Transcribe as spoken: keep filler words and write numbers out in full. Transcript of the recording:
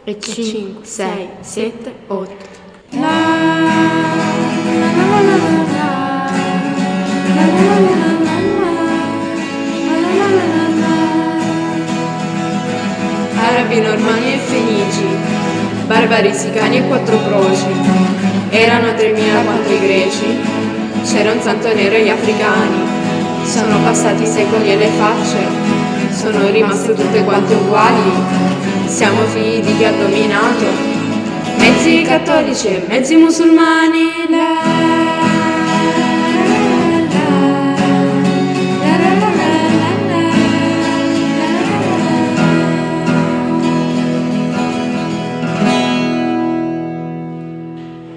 e cinque, sei, sette, otto. Arabi, Normanni e Fenici, barbari, sicani e quattro croci, erano tremila quanto i greci, c'era un santo nero agli africani, sono passati i secoli e le facce sono rimaste tutte quante uguali, siamo figli di chi ha dominato, mezzi cattolici e mezzi musulmani.